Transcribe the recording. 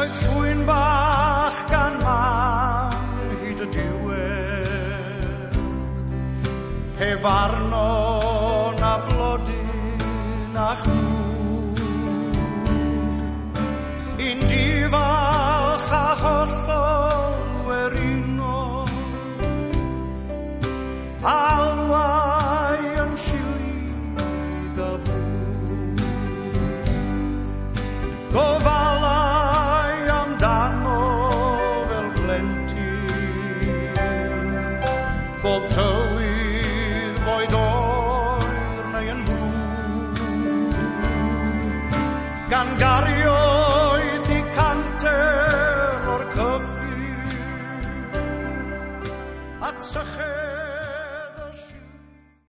Swyn bach gan mam hyd y diwedd, heb arno na blodyn a chnwd, un difalch a hollol werino, alwai yn silig a bwyd, gofalai amdano fel blentyn, bob tywydd boed oer neu yn flwd, gan gario